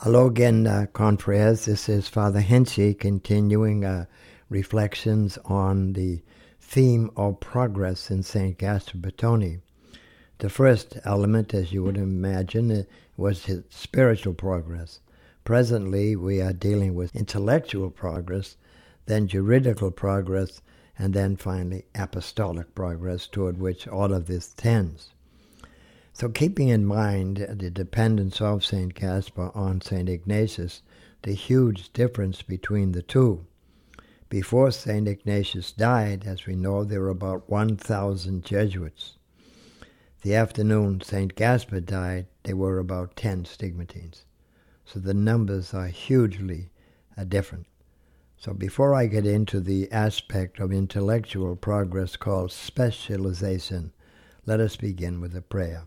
Hello again, confreres. This is Father Henty continuing reflections on the theme of progress in St. Gaspar Battoni. The first element, as you would imagine, was his spiritual progress. Presently, we are dealing with intellectual progress, then juridical progress, and then finally apostolic progress, toward which all of this tends. So keeping in mind the dependence of St. Gaspar on St. Ignatius, the huge difference between the two. Before St. Ignatius died, as we know, there were about 1,000 Jesuits. The afternoon St. Gaspar died, there were about 10 stigmatines. So the numbers are hugely different. So before I get into the aspect of intellectual progress called specialization, let us begin with a prayer.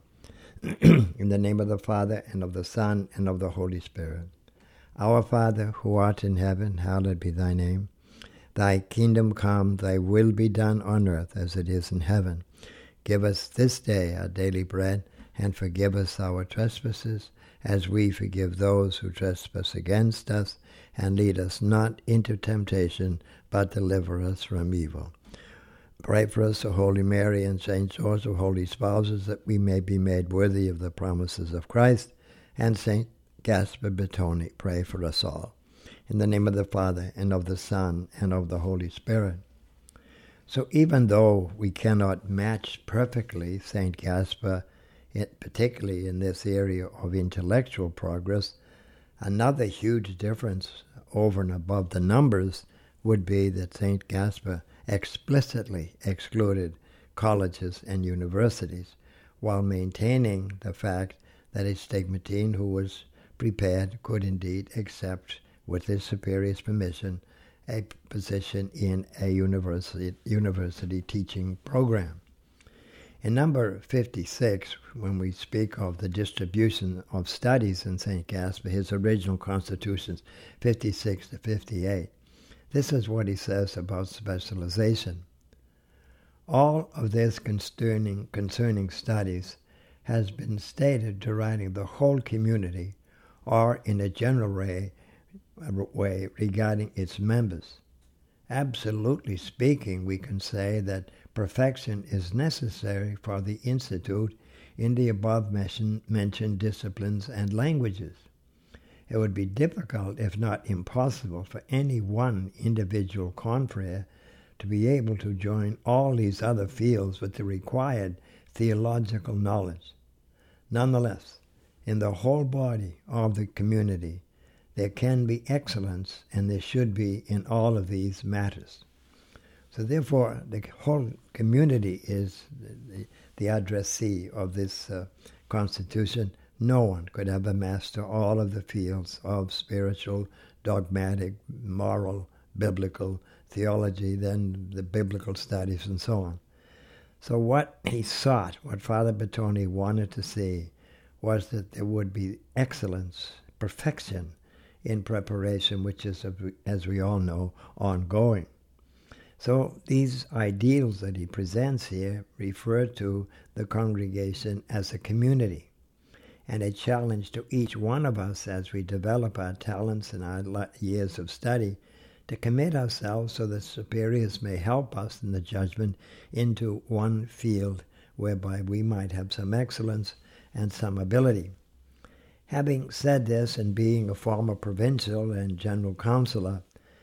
In the name of the Father, and of the Son, and of the Holy Spirit. Our Father, who art in heaven, hallowed be thy name. Thy kingdom come, thy will be done on earth as it is in heaven. Give us this day our daily bread, and forgive us our trespasses, as we forgive those who trespass against us. And lead us not into temptation, but deliver us from evil. Pray for us, O Holy Mary, and Saint George, O holy spouses, that we may be made worthy of the promises of Christ. And St. Gaspar Battoni, pray for us all. In the name of the Father, and of the Son, and of the Holy Spirit. So even though we cannot match perfectly St. Gaspar, particularly in this area of intellectual progress, another huge difference over and above the numbers would be that St. Gaspar explicitly excluded colleges and universities, while maintaining the fact that a stigmatine who was prepared could indeed accept, with his superior's permission, a position in a university teaching program. In number 56, when we speak of the distribution of studies in St. Gaspar, his original constitutions, 56 to 58, this is what he says about specialization. All of this concerning studies has been stated deriding the whole community, or in a general way regarding its members. Absolutely speaking, we can say that perfection is necessary for the Institute in the above-mentioned disciplines and languages. It would be difficult, if not impossible, for any one individual confrere to be able to join all these other fields with the required theological knowledge. Nonetheless, in the whole body of the community, there can be excellence, and there should be in all of these matters. So therefore, the whole community is the addressee of this constitution. No one could ever master all of the fields of spiritual, dogmatic, moral, biblical theology, then the biblical studies, and so on. So what he sought, what Father Battoni wanted to see, was that there would be excellence, perfection in preparation, which is, as we all know, ongoing. So these ideals that he presents here refer to the congregation as a community, and a challenge to each one of us as we develop our talents and our years of study to commit ourselves so that superiors may help us in the judgment into one field whereby we might have some excellence and some ability. Having said this, and being a former provincial and general councillor,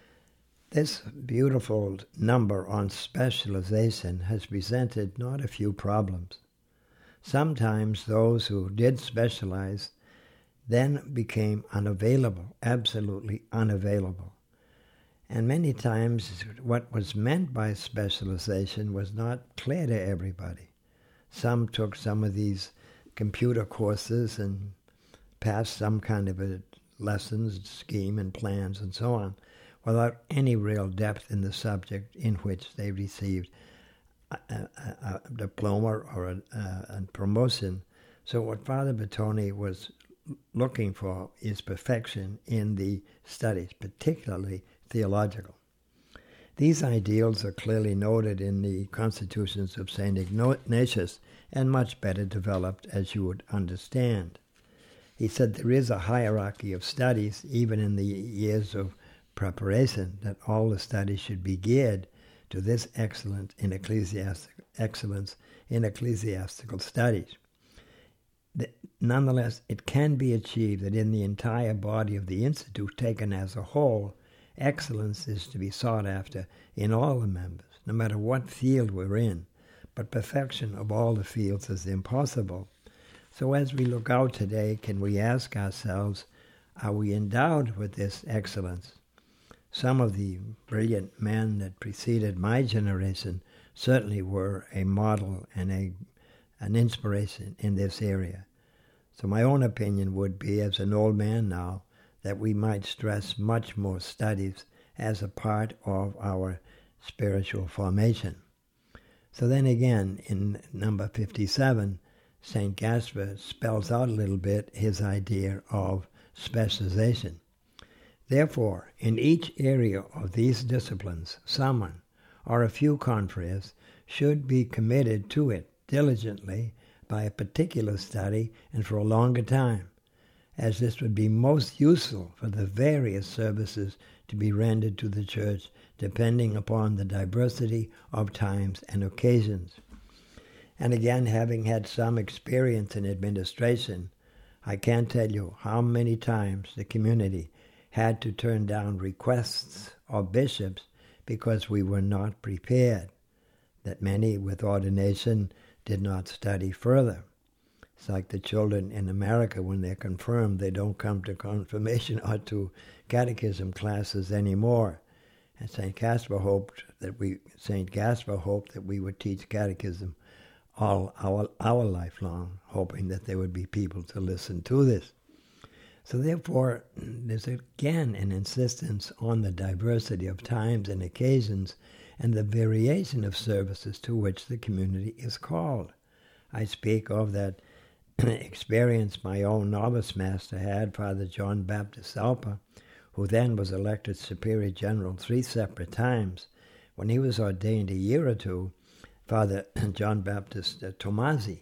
this beautiful number on specialization has presented not a few problems. Sometimes those who did specialize then became unavailable, absolutely unavailable. And many times what was meant by specialization was not clear to everybody. Some took some of these computer courses and passed some kind of a lessons, scheme, and plans, and so on, without any real depth in the subject in which they received a diploma or a promotion. So what Father Battoni was looking for is perfection in the studies, particularly theological. These ideals are clearly noted in the constitutions of St. Ignatius and much better developed, as you would understand. he said there is a hierarchy of studies, even in the years of preparation, that all the studies should be geared to this excellence in ecclesiastical studies. Nonetheless, it can be achieved that in the entire body of the Institute, taken as a whole, excellence is to be sought after in all the members, no matter what field we're in, but perfection of all the fields is impossible. So as we look out today, can we ask ourselves, are we endowed with this excellence? Some of the brilliant men that preceded my generation certainly were a model and an inspiration in this area. So my own opinion would be, as an old man now, that we might stress much more studies as a part of our spiritual formation. So then again, in number 57, St. Gaspar spells out a little bit his idea of specialization. Therefore, in each area of these disciplines, someone or a few confreres should be committed to it diligently by a particular study and for a longer time, as this would be most useful for the various services to be rendered to the Church, depending upon the diversity of times and occasions. And again, having had some experience in administration, I can't tell you how many times the community had to turn down requests of bishops because we were not prepared, that many with ordination did not study further. It's like the children in America, when they're confirmed, they don't come to confirmation or to catechism classes anymore. And St. Gaspar hoped that we would teach catechism all our life long, hoping that there would be people to listen to this. So therefore, there's again an insistence on the diversity of times and occasions and the variation of services to which the community is called. I speak of that experience my own novice master had, Father John Baptist Alpa, who then was elected Superior General 3 separate times. When he was ordained a year or two, Father John Baptist Tomasi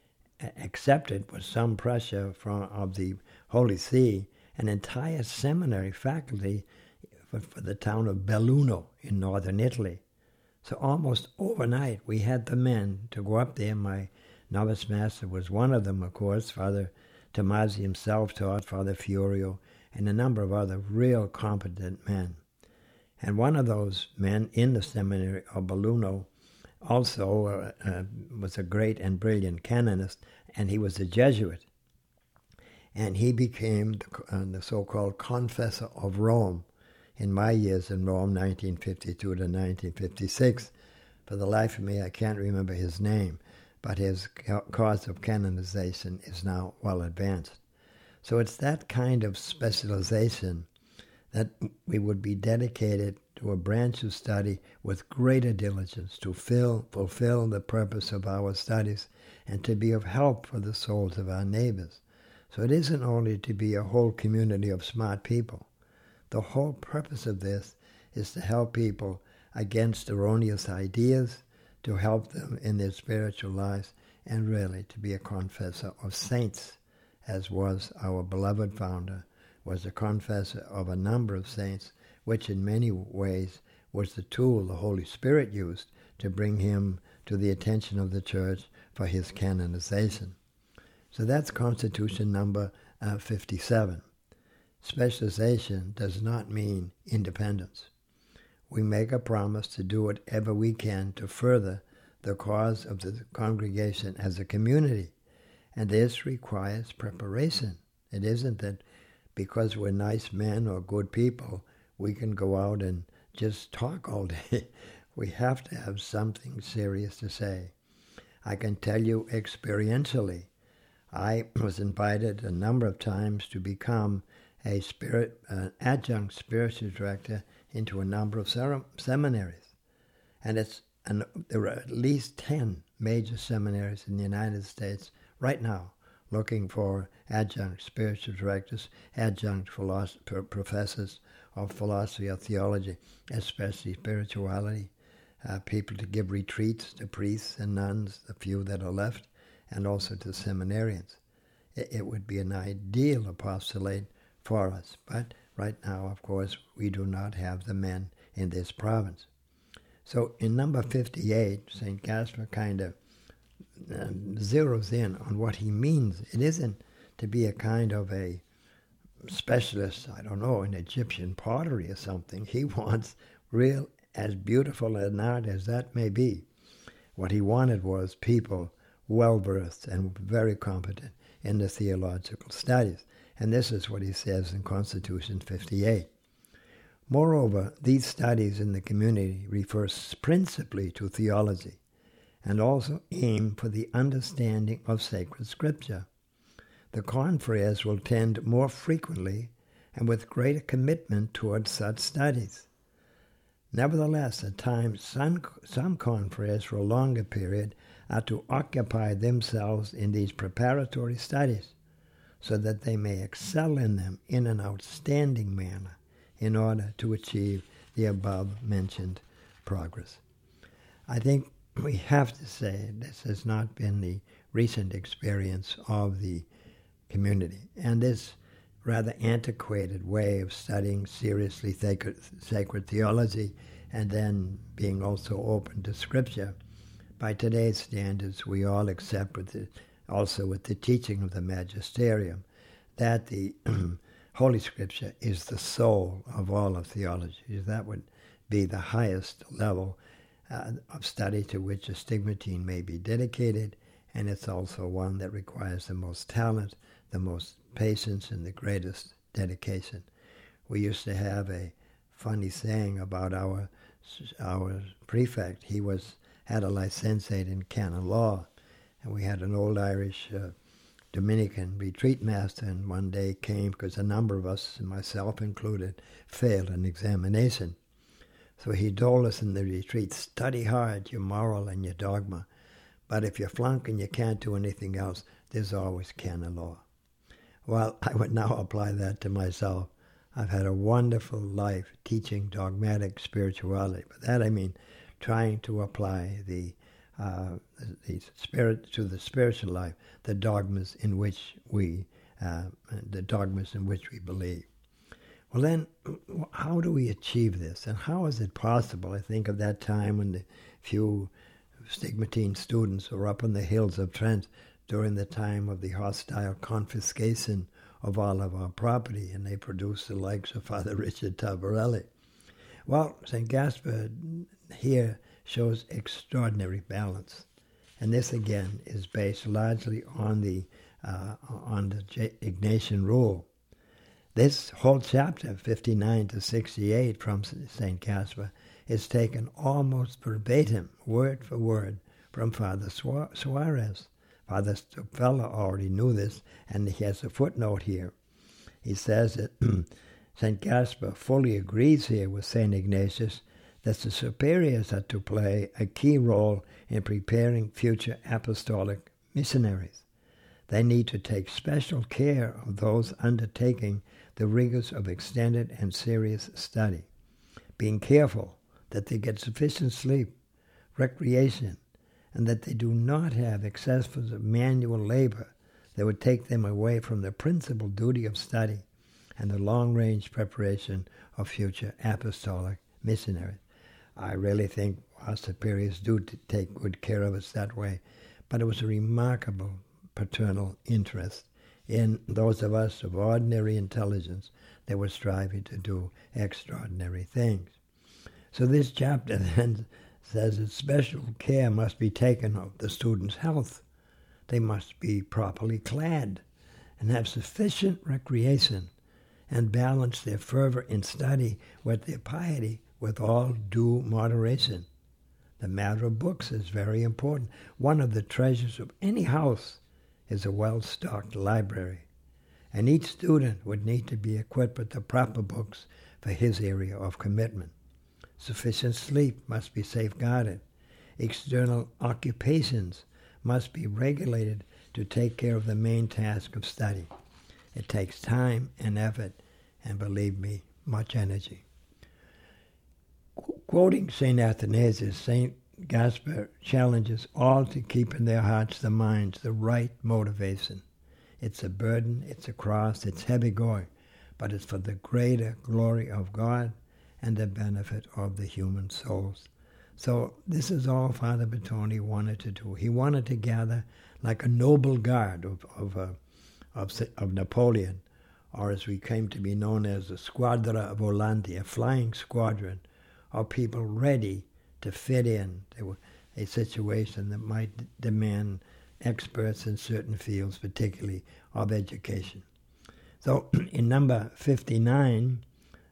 accepted, with some pressure of the Holy See, an entire seminary faculty for the town of Belluno in northern Italy. So almost overnight we had the men to go up there. My novice master was one of them, of course. Father Tomasi himself taught, Father Fiorio, and a number of other real competent men. And one of those men in the seminary of Belluno also was a great and brilliant canonist, and he was a Jesuit. And he became the so-called Confessor of Rome in my years in Rome, 1952 to 1956. For the life of me, I can't remember his name, but his cause of canonization is now well advanced. So it's that kind of specialization that we would be dedicated to a branch of study with greater diligence to fulfill the purpose of our studies and to be of help for the souls of our neighbors. So it isn't only to be a whole community of smart people. The whole purpose of this is to help people against erroneous ideas, to help them in their spiritual lives, and really to be a confessor of saints, as was our beloved founder, was a confessor of a number of saints, which in many ways was the tool the Holy Spirit used to bring him to the attention of the Church for his canonization. So that's Constitution number 57. Specialization does not mean independence. We make a promise to do whatever we can to further the cause of the congregation as a community, and this requires preparation. It isn't that because we're nice men or good people, we can go out and just talk all day. We have to have something serious to say. I can tell you experientially, I was invited a number of times to become an adjunct spiritual director into a number of seminaries. And there are at least 10 major seminaries in the United States right now looking for adjunct spiritual directors, adjunct professors of philosophy or theology, especially spirituality, people to give retreats to priests and nuns, the few that are left, and also to seminarians. it would be an ideal apostolate for us. But right now, of course, we do not have the men in this province. So in number 58, St. Gaspar kind of zeroes in on what he means. It isn't to be a kind of a specialist, I don't know, in Egyptian pottery or something. He wants real, as beautiful an art as that may be. What he wanted was people well-versed and very competent in the theological studies. And this is what he says in Constitution 58. Moreover, these studies in the community refer principally to theology and also aim for the understanding of sacred scripture. The confreres will tend more frequently and with greater commitment towards such studies. Nevertheless, at times some confreres for a longer period are to occupy themselves in these preparatory studies so that they may excel in them in an outstanding manner in order to achieve the above-mentioned progress. I think we have to say this has not been the recent experience of the community, and this rather antiquated way of studying seriously sacred theology and then being also open to Scripture. By today's standards, we all accept also with the teaching of the magisterium that the Holy Scripture is the soul of all of theology. That would be the highest level of study to which a stigmatine may be dedicated, and it's also one that requires the most talent, the most patience, and the greatest dedication. We used to have a funny saying about our prefect. He had a licentiate in canon law, and we had an old Irish Dominican retreat master, and one day came because a number of us, and myself included, failed an examination. So he told us in the retreat, study hard your moral and your dogma, but if you flunk and you can't do anything else, there's always canon law. Well, I would now apply that to myself. I've had a wonderful life teaching dogmatic spirituality. By that I mean trying to apply the spirit to the spiritual life, the dogmas in which we believe. Well, then, how do we achieve this, and how is it possible? I think of that time when the few stigmatine students were up in the hills of Trent during the time of the hostile confiscation of all of our property, and they produced the likes of Father Richard Tabarelli. Well, St. Gaspar here shows extraordinary balance, and this again is based largely on the Ignatian rule. This whole chapter, 59 to 68 from St. Gaspar, is taken almost verbatim, word for word, from Father Suarez. Father Stupella already knew this, and he has a footnote here. He says that St. Gaspar fully agrees here with St. Ignatius that the superiors are to play a key role in preparing future apostolic missionaries. They need to take special care of those undertaking the rigors of extended and serious study, being careful that they get sufficient sleep, recreation, and that they do not have excessive manual labor that would take them away from the principal duty of study and the long-range preparation of future apostolic missionaries. I really think our superiors do take good care of us that way, but it was a remarkable paternal interest in those of us of ordinary intelligence that were striving to do extraordinary things. So this chapter then says that special care must be taken of the students' health. They must be properly clad and have sufficient recreation and balance their fervor in study with their piety with all due moderation. The matter of books is very important. One of the treasures of any house is a well-stocked library, and each student would need to be equipped with the proper books for his area of commitment. Sufficient sleep must be safeguarded. External occupations must be regulated to take care of the main task of study. It takes time and effort, and believe me, much energy. Quoting St. Athanasius, St. Gaspar challenges all to keep in their hearts, their minds, the right motivation. It's a burden, it's a cross, it's heavy going, but it's for the greater glory of God and the benefit of the human souls. So this is all Father Bertoni wanted to do. He wanted to gather like a noble guard of Napoleon, or as we came to be known as a Squadra Volante, a flying squadron of people ready to fit in to a situation that might demand experts in certain fields, particularly of education. So in number 59,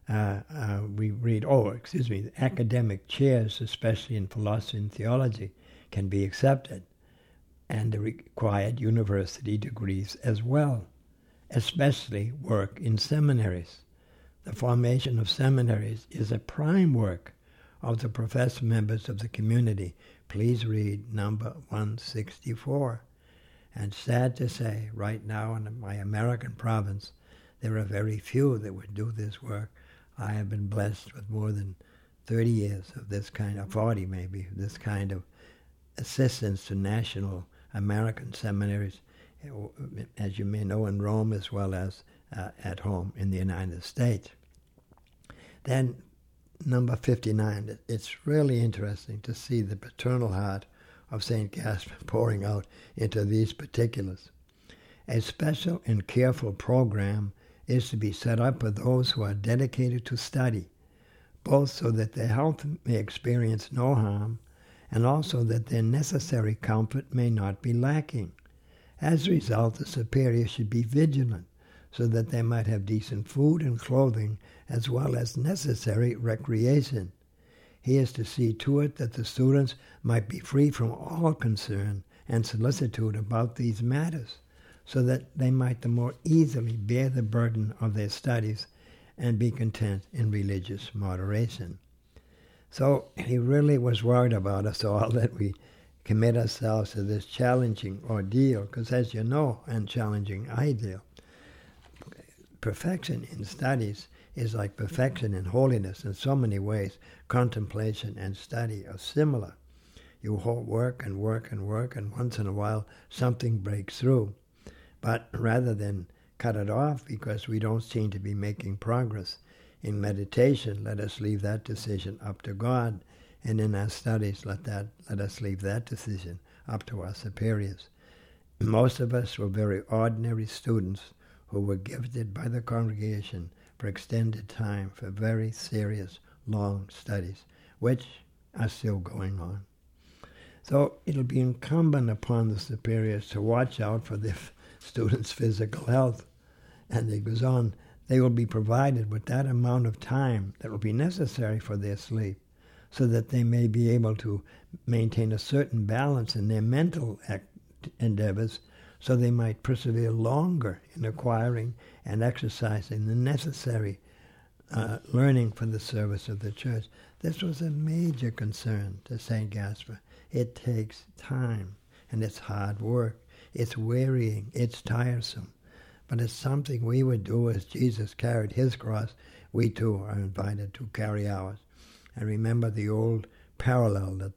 we read, academic chairs, especially in philosophy and theology, can be accepted, and the required university degrees as well, especially work in seminaries. The formation of seminaries is a prime work of the professed members of the community. Please read number 164. And sad to say, right now in my American province, there are very few that would do this work. I have been blessed with more than 30 years of this kind of, 40 maybe, this kind of assistance to national American seminaries, as you may know, in Rome as well as at home in the United States. Then number 59, it's really interesting to see the paternal heart of St. Gaspar pouring out into these particulars. A special and careful program is to be set up for those who are dedicated to study, both so that their health may experience no harm, and also that their necessary comfort may not be lacking. As a result, the superior should be vigilant, so that they might have decent food and clothing, as well as necessary recreation. He is to see to it that the students might be free from all concern and solicitude about these matters, so that they might the more easily bear the burden of their studies and be content in religious moderation. So he really was worried about us all, that we commit ourselves to this challenging ordeal, because as you know, and challenging ideal, perfection in studies is like perfection in holiness in so many ways. Contemplation and study are similar. You work and work and work, and once in a while something breaks through. But rather than cut it off because we don't seem to be making progress in meditation, let us leave that decision up to God. And in our studies, let us leave that decision up to our superiors. Most of us were very ordinary students who were gifted by the congregation for extended time for very serious, long studies, which are still going on. So it'll be incumbent upon the superiors to watch out for the students' physical health. And it goes on, they will be provided with that amount of time that will be necessary for their sleep, so that they may be able to maintain a certain balance in their mental endeavors, so they might persevere longer in acquiring and exercising the necessary learning for the service of the church. This was a major concern to St. Gaspar. It takes time, and it's hard work. It's wearying, it's tiresome, but it's something we would do as Jesus carried his cross. We too are invited to carry ours. And remember the old parallel that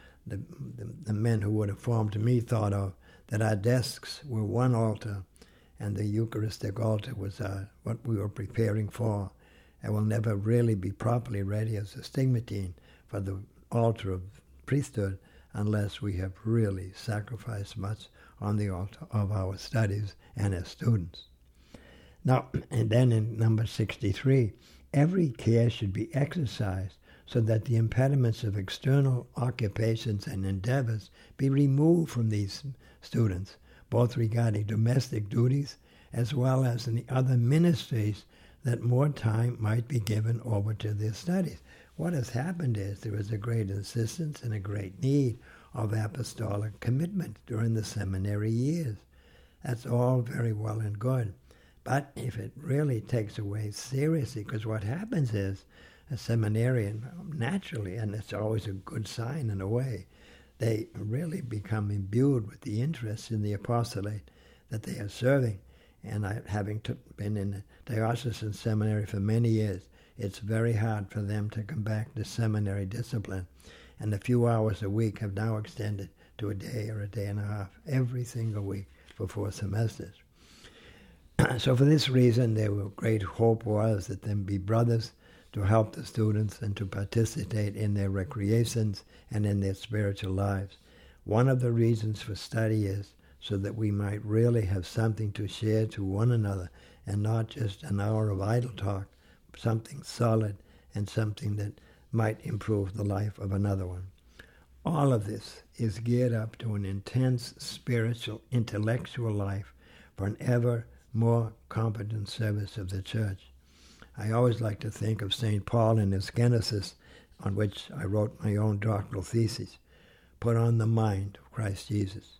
the men who would have formed me thought of, that our desks were one altar, and the Eucharistic altar was what we were preparing for, and will never really be properly ready as a stigmatine for the altar of priesthood unless we have really sacrificed much on the altar of our studies and as students. Now, and then in number 63, every care should be exercised so that the impediments of external occupations and endeavors be removed from these students, both regarding domestic duties as well as in the other ministries, that more time might be given over to their studies. What has happened is there is a great insistence and a great need of apostolic commitment during the seminary years. That's all very well and good. But if it really takes away seriously, because what happens is a seminarian, naturally, and it's always a good sign in a way, they really become imbued with the interest in the apostolate that they are serving. And having been in the diocesan seminary for many years, it's very hard for them to come back to seminary discipline. And a few hours a week have now extended to a day or a day and a half every single week for 4 semesters. So for this reason, their great hope was that there be brothers to help the students and to participate in their recreations and in their spiritual lives. One of the reasons for study is so that we might really have something to share to one another and not just an hour of idle talk, something solid and something that might improve the life of another one. All of this is geared up to an intense spiritual, intellectual life for an ever more competent service of the church. I always like to think of St. Paul in his Genesis, on which I wrote my own doctoral thesis. Put on the mind of Christ Jesus.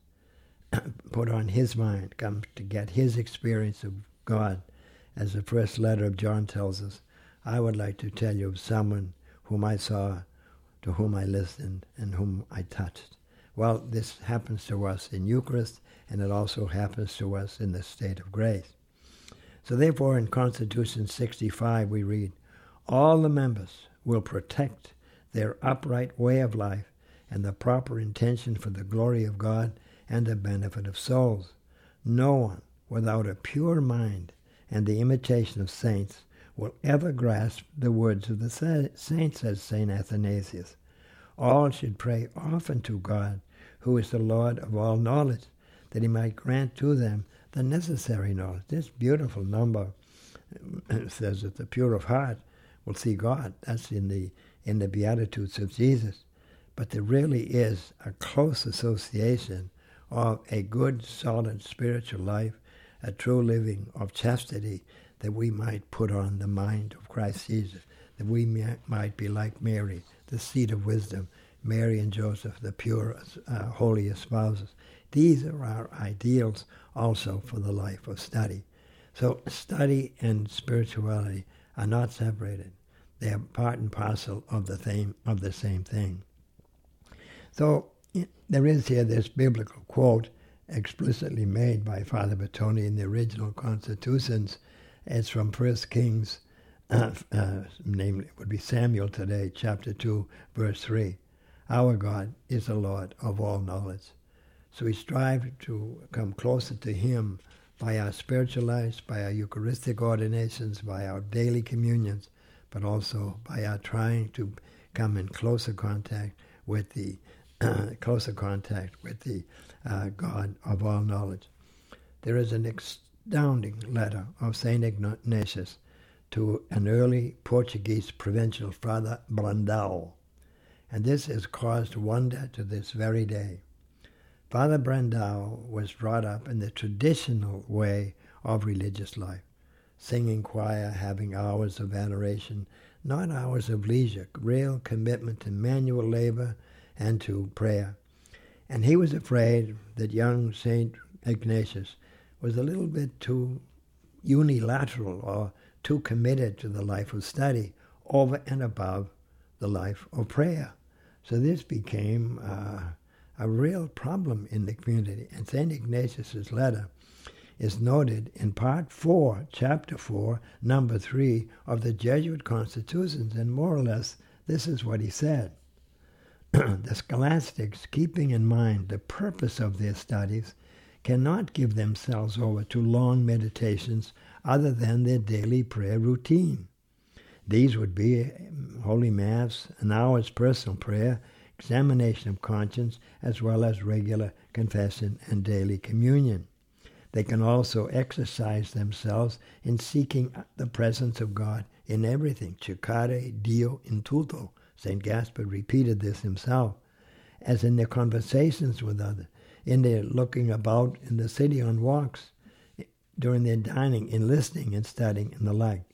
Put on his mind, come to get his experience of God. As the first letter of John tells us, I would like to tell you of someone whom I saw, to whom I listened, and whom I touched. Well, this happens to us in Eucharist, and it also happens to us in the state of grace. So therefore, in Constitution 65, we read, all the members will protect their upright way of life and the proper intention for the glory of God and the benefit of souls. No one without a pure mind and the imitation of saints will ever grasp the words of the saints, says St. Athanasius. All should pray often to God, who is the Lord of all knowledge, that he might grant to them the necessary knowledge. This beautiful number says that the pure of heart will see God. That's in the Beatitudes of Jesus. But there really is a close association of a good, solid spiritual life, a true living of chastity, that we might put on the mind of Christ Jesus, that we might be like Mary, the seat of wisdom, Mary and Joseph, the pure, holy spouses. These are our ideals also for the life of study. So study and spirituality are not separated. They are part and parcel of the same thing. So there is here this biblical quote explicitly made by Father Bertoni in the original Constitutions. It's from 1 Kings, namely it would be Samuel today, chapter 2, verse 3. Our God is the Lord of all knowledge. So we strive to come closer to him by our spiritual lives, by our Eucharistic ordinations, by our daily communions, but also by our trying to come in closer contact with the God of all knowledge. There is an astounding letter of St. Ignatius to an early Portuguese provincial, Father Brandão, and this has caused wonder to this very day. Father Brandão was brought up in the traditional way of religious life, singing choir, having hours of adoration, not hours of leisure, real commitment to manual labor and to prayer. And he was afraid that young St. Ignatius was a little bit too unilateral or too committed to the life of study over and above the life of prayer. So this became a real problem in the community. And St. Ignatius's letter is noted in part 4, chapter 4, number 3 of the Jesuit Constitutions, and more or less this is what he said. The scholastics, keeping in mind the purpose of their studies, cannot give themselves over to long meditations other than their daily prayer routine. These would be Holy Mass, an hour's personal prayer, examination of conscience, as well as regular confession and daily communion. They can also exercise themselves in seeking the presence of God in everything. Cercare Dio in tutto. St. Gaspar repeated this himself, as in their conversations with others, in their looking about in the city on walks, during their dining, in listening and studying, and the like.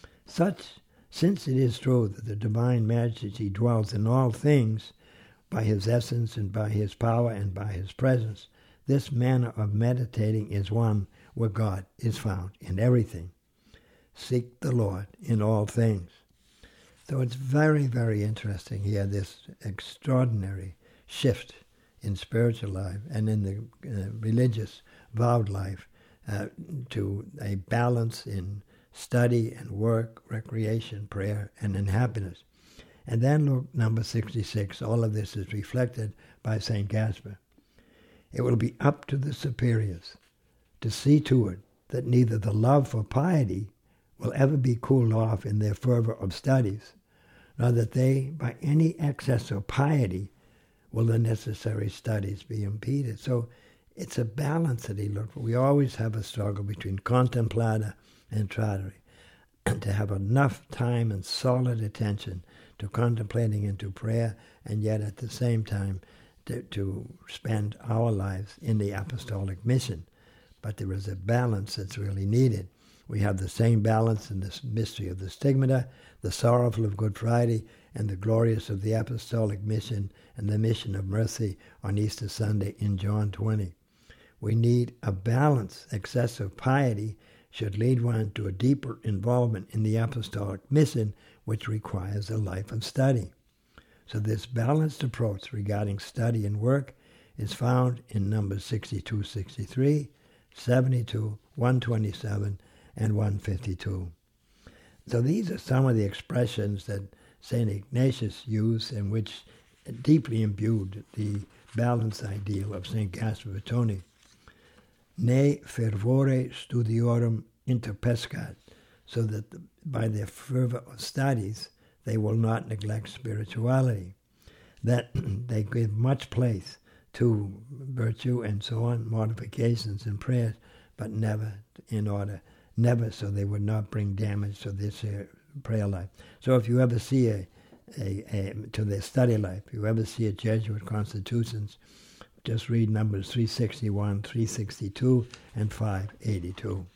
Since it is true that the Divine Majesty dwells in all things by his essence and by his power and by his presence, this manner of meditating is one where God is found in everything. Seek the Lord in all things. So it's very, very interesting here, this extraordinary shift in spiritual life and in the religious vowed life to a balance in study and work, recreation, prayer, and in happiness. And then look, number 66, all of this is reflected by St. Gaspar. It will be up to the superiors to see to it that neither the love for piety will ever be cooled off in their fervor of studies, nor that they, by any excess of piety, will the necessary studies be impeded. So it's a balance that he looked for. We always have a struggle between contemplata and tradere, and to have enough time and solid attention to contemplating and to prayer, and yet at the same time to spend our lives in the apostolic mission. But there is a balance that's really needed. We have the same balance in this mystery of the stigmata, the sorrowful of Good Friday, and the glorious of the apostolic mission and the mission of mercy on Easter Sunday in John 20. We need a balance. Excessive piety should lead one to a deeper involvement in the apostolic mission, which requires a life of study. So this balanced approach regarding study and work is found in Numbers 62, 63, 72, 127, and 152. So these are some of the expressions that St. Ignatius used, and which deeply imbued the balanced ideal of St. Gaspar Vittoni. Ne fervore studiorum interpescat, so that by their fervor of studies they will not neglect spirituality, that they give much place to virtue and so on, mortifications and prayers, but never so they would not bring damage to this prayer life. So if you ever see to their study life, if you ever see a Jesuit Constitutions, just read Numbers 361, 362, and 582.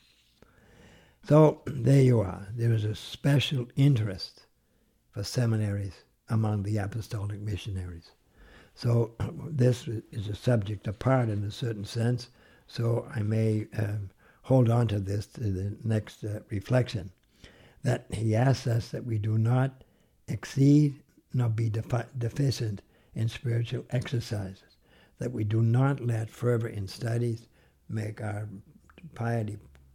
So there you are. There is a special interest for seminaries among the apostolic missionaries. So this is a subject apart in a certain sense, so I may hold on to this to the next reflection, that he asks us that we do not exceed nor be deficient in spiritual exercises, that we do not let fervor in studies make our piety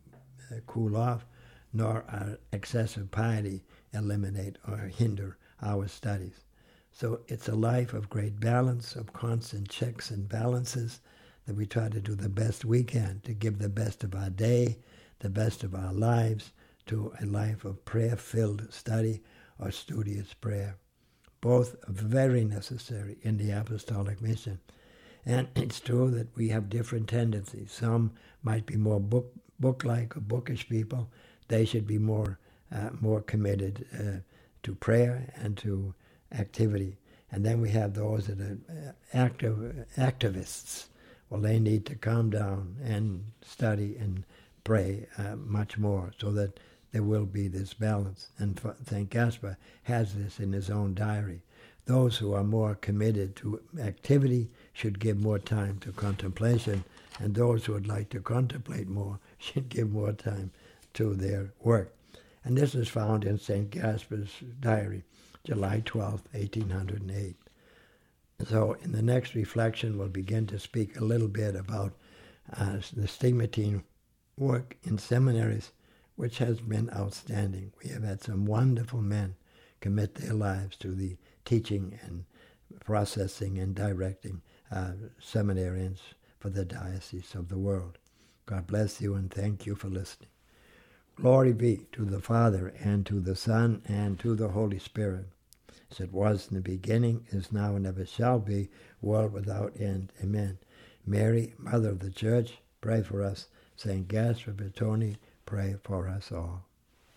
cool off, nor our excessive piety eliminate or hinder our studies. So it's a life of great balance, of constant checks and balances, that we try to do the best we can to give the best of our day, the best of our lives, to a life of prayer-filled study or studious prayer. Both are very necessary in the apostolic mission. And it's true that we have different tendencies. Some might be more book-like or bookish people. They should be more committed to prayer and to activity. And then we have those that are activists. Well, they need to calm down and study and pray much more, so that there will be this balance. And St. Gaspar has this in his own diary. Those who are more committed to activity should give more time to contemplation, and those who would like to contemplate more should give more time to their work. And this is found in St. Gaspar's diary, July 12, 1808. So in the next reflection, we'll begin to speak a little bit about the stigmatine work in seminaries, which has been outstanding. We have had some wonderful men commit their lives to the teaching and processing and directing seminarians for the diocese of the world. God bless you, and thank you for listening. Glory be to the Father, and to the Son, and to the Holy Spirit, as it was in the beginning, is now, and ever shall be, world without end. Amen. Mary, Mother of the Church, pray for us. St. Gaspar Vittoni, pray for us all.